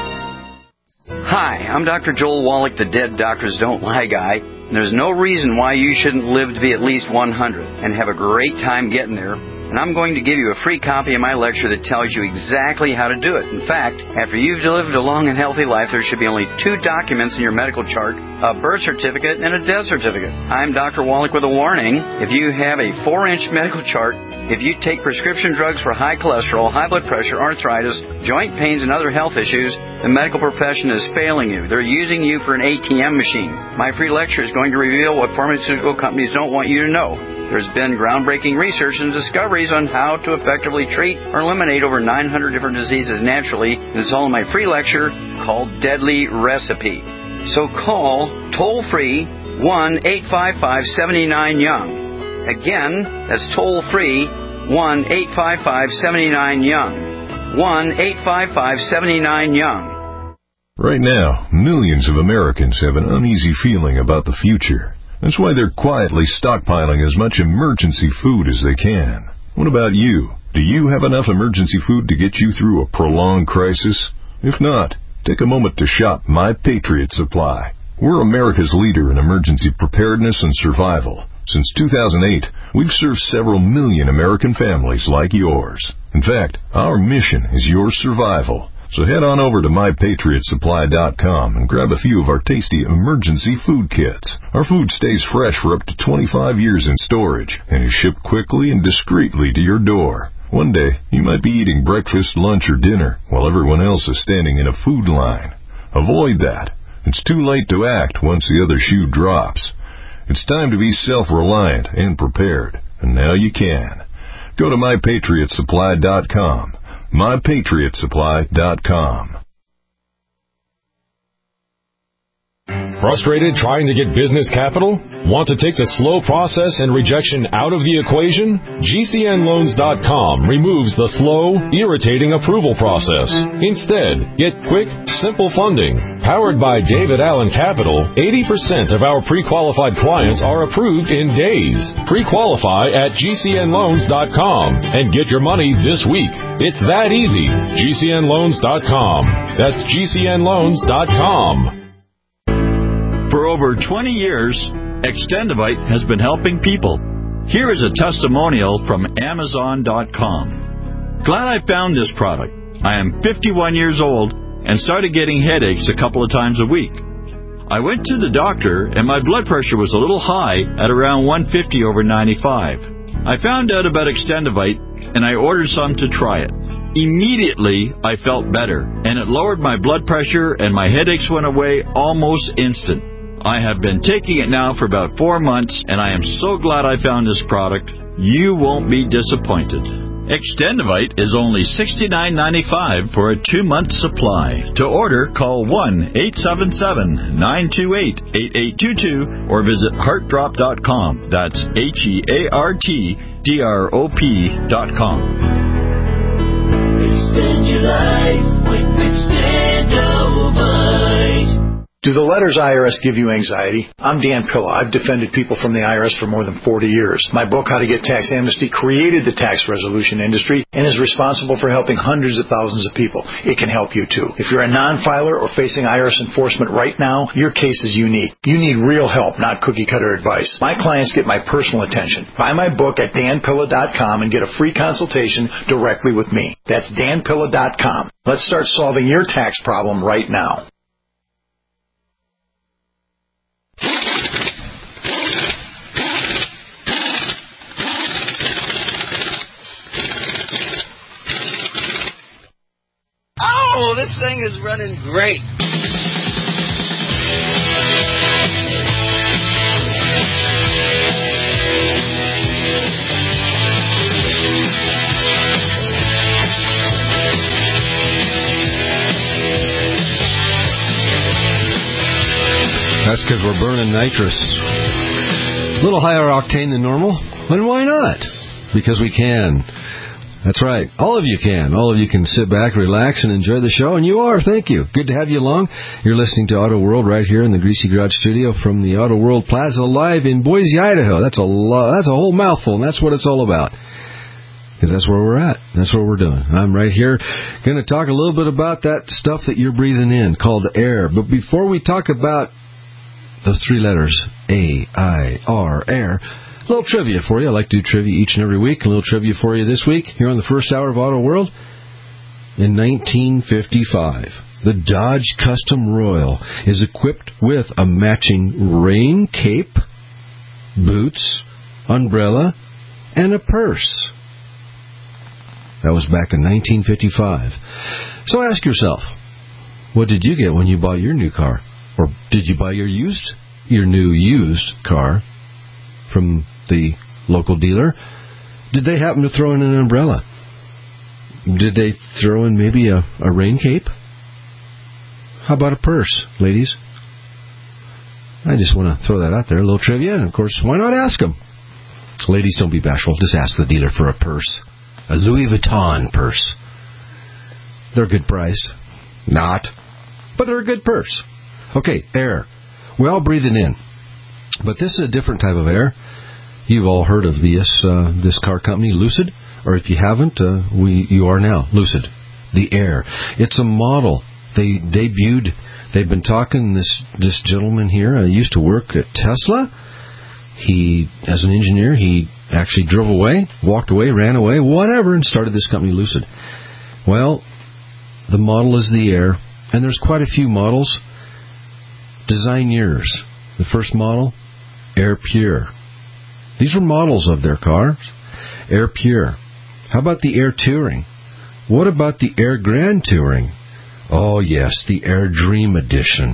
Hi, I'm Doctor Joel Wallach, the Dead Doctors Don't Lie guy. And there's no reason why you shouldn't live to be at least one hundred and have a great time getting there. And I'm going to give you a free copy of my lecture that tells you exactly how to do it. In fact, after you've lived a long and healthy life, there should be only two documents in your medical chart, a birth certificate and a death certificate. I'm Doctor Wallach with a warning. If you have a four-inch medical chart, if you take prescription drugs for high cholesterol, high blood pressure, arthritis, joint pains, and other health issues, the medical profession is failing you. They're using you for an A T M machine. My free lecture is going to reveal what pharmaceutical companies don't want you to know. There's been groundbreaking research and discoveries on how to effectively treat or eliminate over nine hundred different diseases naturally, and it's all in my free lecture called Deadly Recipe. So call toll-free one eight five five, seven nine, young. Again, that's toll-free one eight five five, seven nine, young. one eight five five, seven nine, young. Right now, millions of Americans have an uneasy feeling about the future. That's why they're quietly stockpiling as much emergency food as they can. What about you? Do you have enough emergency food to get you through a prolonged crisis? If not, take a moment to shop My Patriot Supply. We're America's leader in emergency preparedness and survival. Since two thousand eight, we've served several million American families like yours. In fact, our mission is your survival. So head on over to my patriot supply dot com and grab a few of our tasty emergency food kits. Our food stays fresh for up to twenty-five years in storage and is shipped quickly and discreetly to your door. One day, you might be eating breakfast, lunch, or dinner while everyone else is standing in a food line. Avoid that. It's too late to act once the other shoe drops. It's time to be self-reliant and prepared, and now you can. Go to my patriot supply dot com. my patriot supply dot com. Frustrated trying to get business capital? Want to take the slow process and rejection out of the equation? G C N loans dot com removes the slow, irritating approval process. Instead, get quick, simple funding. Powered by David Allen Capital, eighty percent of our pre-qualified clients are approved in days. Pre-qualify at G C N loans dot com and get your money this week. It's that easy. G C N loans dot com. That's G C N loans dot com. For over twenty years, Extendivite has been helping people. Here is a testimonial from Amazon dot com. Glad I found this product. I am fifty-one years old and started getting headaches a couple of times a week. I went to the doctor, and my blood pressure was a little high at around one fifty over ninety-five. I found out about Extendivite, and I ordered some to try it. Immediately, I felt better, and it lowered my blood pressure, and my headaches went away almost instant. I have been taking it now for about four months, and I am so glad I found this product. You won't be disappointed. Extendivite is only sixty-nine ninety-five for a two-month supply. To order, call one eight seven seven, nine two eight, eight eight two two or visit heart drop dot com. That's H E A R T D R O P dot com. Extend your life with Extendivite. Do the letters I R S give you anxiety? I'm Dan Pilla. I've defended people from the I R S for more than forty years. My book, How to Get Tax Amnesty, created the tax resolution industry and is responsible for helping hundreds of thousands of people. It can help you, too. If you're a non-filer or facing I R S enforcement right now, your case is unique. You need real help, not cookie-cutter advice. My clients get my personal attention. Buy my book at dan pilla dot com and get a free consultation directly with me. That's dan pilla dot com. Let's start solving your tax problem right now. Oh, this thing is running great. That's because we're burning nitrous. A little higher octane than normal. And why not? Because we can. That's right. All of you can. All of you can sit back, relax, and enjoy the show. And you are. Thank you. Good to have you along. You're listening to Auto World right here in the Greasy Garage studio from the Auto World Plaza Live in Boise, Idaho. That's a lo- that's a whole mouthful, and that's what it's all about. Because that's where we're at. That's what we're doing. I'm right here going to talk a little bit about that stuff that you're breathing in called air. But before we talk about those three letters, A I R, air, a little trivia for you. I like to do trivia each and every week. A little trivia for you this week here on the first hour of Auto World. In nineteen fifty-five, the Dodge Custom Royal is equipped with a matching rain cape, boots, umbrella, and a purse. That was back in nineteen fifty-five. So ask yourself, what did you get when you bought your new car? Or did you buy your used, your new used car from the local dealer? Did they happen to throw in an umbrella? Did they throw in maybe a, a rain cape? How about a purse, ladies? I just want to throw that out there, a little trivia, and of course, why not ask them? Ladies, don't be bashful. Just ask the dealer for a purse. A Louis Vuitton purse. They're a good price. Not. But they're a good purse. Okay, air. We're all breathing in. But this is a different type of air. You've all heard of this uh, this car company, Lucid. Or if you haven't, uh, we you are now. Lucid. The Air. It's a model. They debuted. They've been talking, this, this gentleman here uh, used to work at Tesla. He, as an engineer, he actually drove away, walked away, ran away, whatever, and started this company, Lucid. Well, the model is the Air, and there's quite a few models. Design years. The first model, Air Pure. These were models of their cars. Air Pure. How about the Air Touring? What about the Air Grand Touring? Oh, yes, the Air Dream Edition.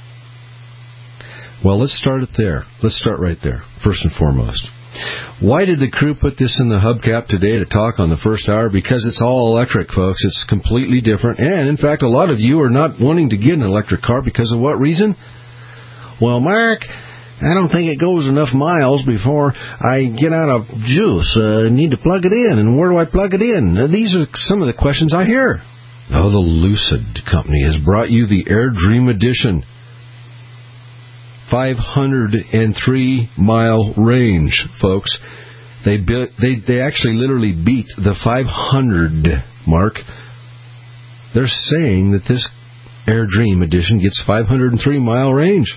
Well, let's start it there. Let's start right there, first and foremost. Why did the crew put this in the hubcap today to talk on the first hour? Because it's all electric, folks. It's completely different. And, in fact, a lot of you are not wanting to get an electric car because of what reason? Well, Mark, I don't think it goes enough miles before I get out of juice. I uh, need to plug it in. And where do I plug it in? Now, these are some of the questions I hear. Oh, the Lucid company has brought you the Air Dream Edition. five hundred three mile range, folks. They, built, they, they actually literally beat the five hundred mark. They're saying that this Air Dream Edition gets five hundred three mile range.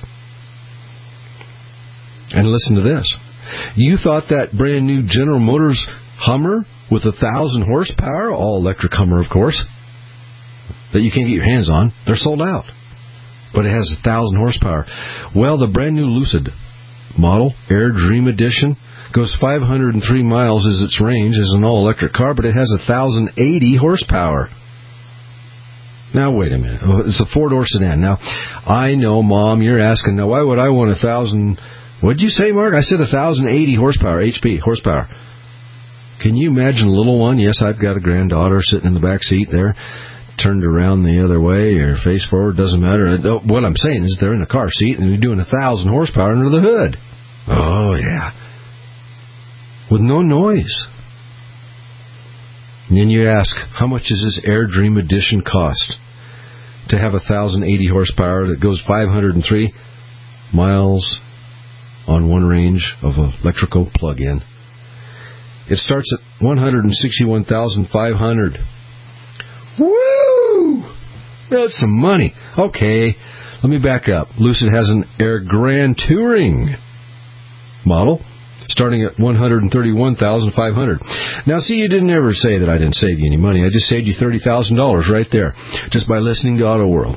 And listen to this. You thought that brand new General Motors Hummer with a thousand horsepower, all electric Hummer, of course, that you can't get your hands on, they're sold out. but it has one thousand horsepower. Well, the brand new Lucid model, Air Dream Edition, goes five hundred three miles as its range as an all-electric car, but it has one thousand eighty horsepower. Now, wait a minute. It's a four-door sedan. Now, I know, Mom, you're asking, now, why would I want a thousand... What did you say, Mark? I said one thousand eighty horsepower, H P, horsepower. Can you imagine a little one? Yes, I've got a granddaughter sitting in the back seat there, turned around the other way or face forward, doesn't matter. What I'm saying is they're in a car seat and they're doing one thousand horsepower under the hood. Oh, yeah. With no noise. And then you ask, how much does this Air Dream Edition cost to have one thousand eighty horsepower that goes five hundred three miles on one range of an electrical plug-in? It starts at one hundred sixty-one thousand five hundred dollars. Woo! That's some money. Okay, let me back up. Lucid has an Air Grand Touring model starting at one hundred thirty-one thousand five hundred dollars. Now, see, you didn't ever say that I didn't save you any money. I just saved you thirty thousand dollars right there, just by listening to Auto World.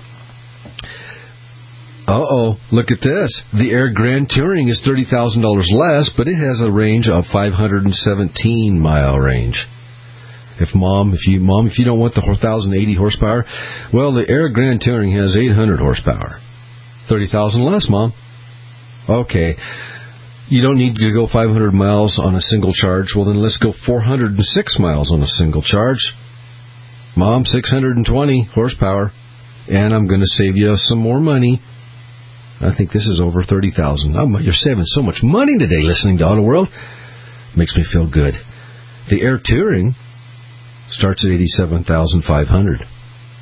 Uh-oh, look at this. The Air Grand Touring is thirty thousand dollars less, but it has a range of five hundred seventeen mile range. If mom, if you mom, if you don't want the one thousand eighty horsepower, well, the Air Grand Touring has eight hundred horsepower. thirty thousand less, Mom. Okay. You don't need to go five hundred miles on a single charge. Well, then let's go four hundred six miles on a single charge. Mom, six hundred twenty horsepower. And I'm going to save you some more money. I think this is over thirty thousand dollars. Oh, you're saving so much money today listening to Auto World. Makes me feel good. The Air Touring starts at eighty-seven thousand five hundred dollars.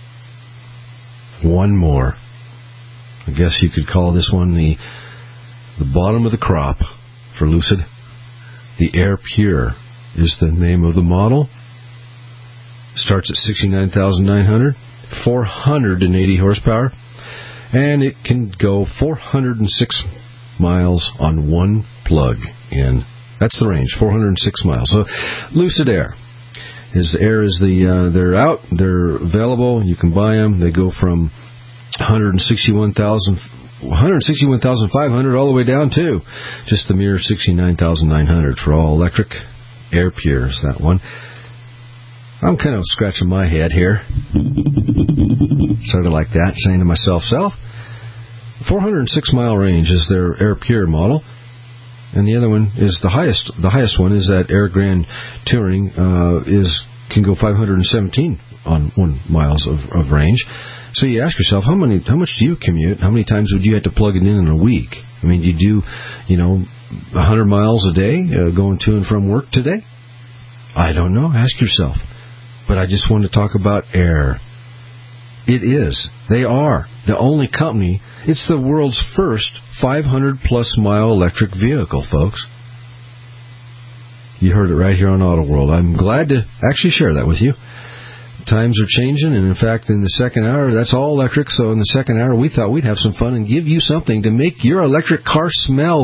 One more. I guess you could call this one the the bottom of the crop for Lucid. The Air Pure is the name of the model. Starts at sixty-nine thousand nine hundred dollars. four hundred eighty horsepower. And it can go four hundred six miles on one plug-in. That's the range, four hundred six miles. So, Lucid Air. His Air is the, uh, they're out, they're available, you can buy them. They go from one hundred sixty-one thousand five hundred all the way down to just the mere sixty-nine thousand nine hundred for all electric. Air Pure is that one. I'm kind of scratching my head here. Sort of like that, saying to myself, self, four hundred six mile range is their Air Pure model. And the other one is the highest. The highest one is that Air Grand Touring uh, is can go five hundred seventeen on one miles of, of range. So you ask yourself, how many, how much do you commute? How many times would you have to plug it in in a week? I mean, you do, you know, one hundred miles a day uh, going to and from work today? I don't know. Ask yourself. But I just want to talk about Air. It is. They are the only company. It's the world's first five hundred plus mile electric vehicle, folks. You heard it right here on Auto World. I'm glad to actually share that with you. Times are changing, and in fact, in the second hour, that's all electric. So in the second hour, we thought we'd have some fun and give you something to make your electric car smell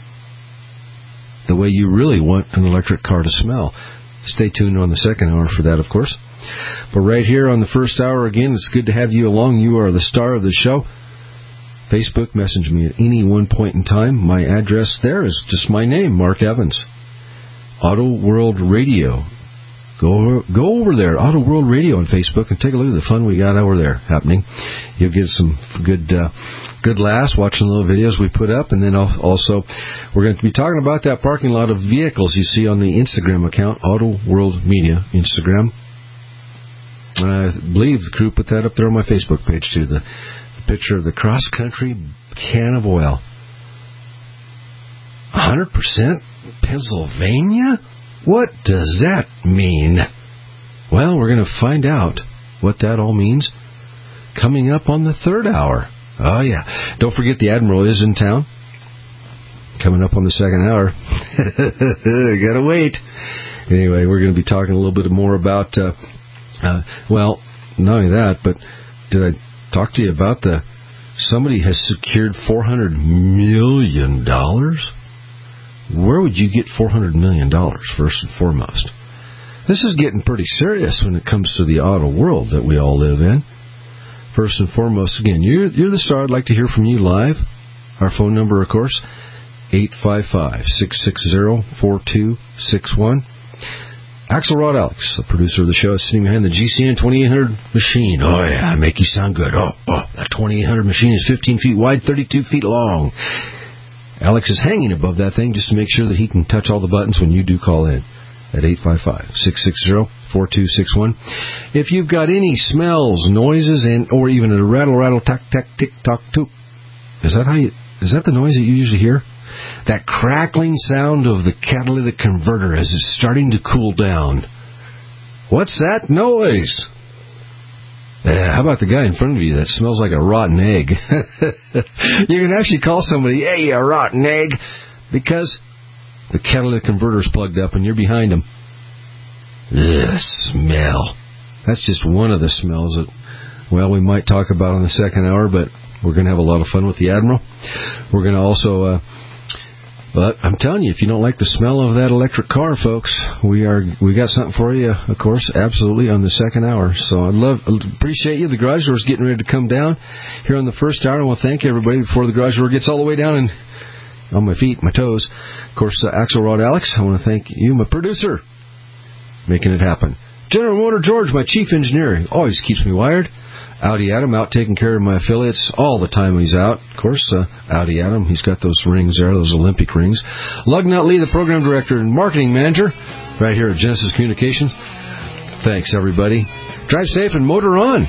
the way you really want an electric car to smell. Stay tuned on the second hour for that, of course. But right here on the first hour, again, it's good to have you along. You are the star of the show. Facebook, message me at any one point in time. My address there is just my name, Mark Evans. Auto World Radio. Go go over there, Auto World Radio on Facebook, and take a look at the fun we got over there happening. You'll get some good uh, good laughs watching the little videos we put up, and then also we're going to be talking about that parking lot of vehicles you see on the Instagram account, Auto World Media Instagram. And I believe the crew put that up there on my Facebook page too. The, the picture of the cross-country can of oil. one hundred percent Pennsylvania? What does that mean? Well, we're going to find out what that all means coming up on the third hour. Oh, yeah. Don't forget the Admiral is in town. Coming up on the second hour. Gotta wait. Anyway, we're going to be talking a little bit more about, uh, uh, well, not only that, but did I talk to you about the, somebody has secured four hundred million dollars? Where would you get four hundred million dollars, first and foremost? This is getting pretty serious when it comes to the auto world that we all live in. First and foremost, again, you're, you're the star. I'd like to hear from you live. Our phone number, of course, eight five five, six six zero, four two six one. Axelrod Alex, the producer of the show, is sitting behind the G C N twenty-eight hundred machine. Oh, yeah, I make you sound good. Oh, oh, that twenty-eight hundred machine is fifteen feet wide, thirty-two feet long. Alex is hanging above that thing just to make sure that he can touch all the buttons when you do call in at eight five five, six six zero, four two six one. If you've got any smells, noises, and or even a rattle, rattle, tack, tack, tick, tock, took, is that how you, is that the noise that you usually hear? That crackling sound of the catalytic converter as it's starting to cool down. What's that noise? Uh, how about the guy in front of you that smells like a rotten egg? You can actually call somebody, hey, a rotten egg, because the catalytic converter is plugged up and you're behind them. Ugh, smell. That's just one of the smells that, well, we might talk about in the second hour, but we're going to have a lot of fun with the Admiral. We're going to also... Uh, But I'm telling you, if you don't like the smell of that electric car, folks, we are we got something for you, of course, absolutely, on the second hour. So I'd love, appreciate you. The garage door's getting ready to come down here on the first hour. I want to thank everybody before the garage door gets all the way down and on my feet, my toes. Of course, uh, Axelrod Alex, I want to thank you, my producer, making it happen. General Motor George, my chief engineer, always keeps me wired. Audi Adam out taking care of my affiliates all the time he's out. Of course, uh, Audi Adam, he's got those rings there, those Olympic rings. Lugnut Lee, the program director and marketing manager, right here at Genesis Communications. Thanks, everybody. Drive safe and motor on.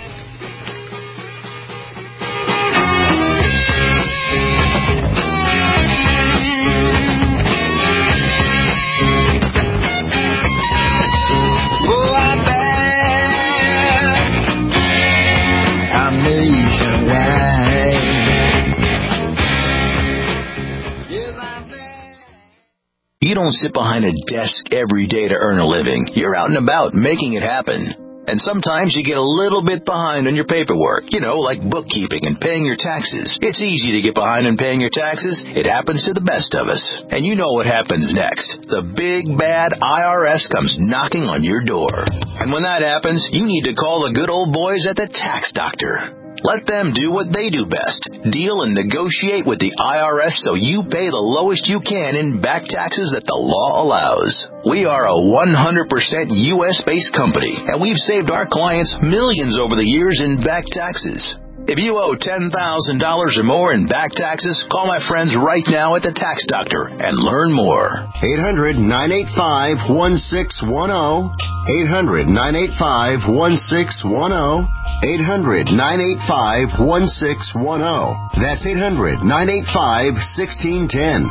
You don't sit behind a desk every day to earn a living. You're out and about making it happen. And sometimes you get a little bit behind on your paperwork, you know, like bookkeeping and paying your taxes. It's easy to get behind on paying your taxes. It happens to the best of us. And you know what happens next. The big, bad I R S comes knocking on your door. And when that happens, you need to call the good old boys at the Tax Doctor. Let them do what they do best. Deal and negotiate with the I R S so you pay the lowest you can in back taxes that the law allows. We are a one hundred percent U S-based company, and we've saved our clients millions over the years in back taxes. If you owe ten thousand dollars or more in back taxes, call my friends right now at the Tax Doctor and learn more. eight hundred, nine eight five, one six one zero. eight hundred, nine eight five, one six one zero. eight hundred, nine eight five, one six one zero. That's eight hundred, nine eight five, one six one zero.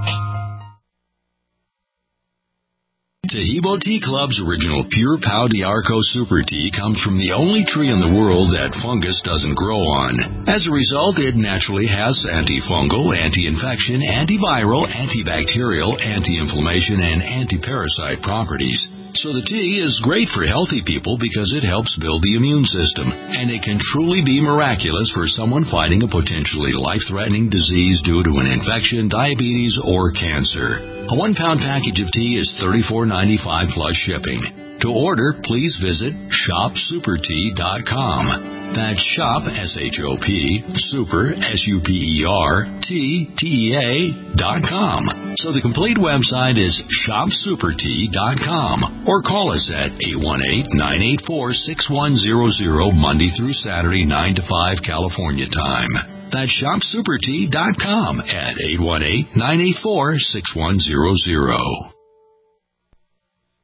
Taheebo Tea Club's original Pure Pau d'Arco Super Tea comes from the only tree in the world that fungus doesn't grow on. As a result, it naturally has antifungal, anti-infection, antiviral, antibacterial, anti-inflammation, and anti-parasite properties. So the tea is great for healthy people because it helps build the immune system, and it can truly be miraculous for someone fighting a potentially life-threatening disease due to an infection, diabetes, or cancer. A one-pound package of tea is thirty-four ninety-five plus shipping. To order, please visit shop super tea dot com. That's shop, S H O P, super, S U P E R, T, T E A, dot com. So the complete website is shop super tea dot com. Or call us at eight one eight, nine eight four, six one zero zero, Monday through Saturday, nine to five, California time. That's shop super tea dot com at eight one eight, nine eight four, six one zero zero.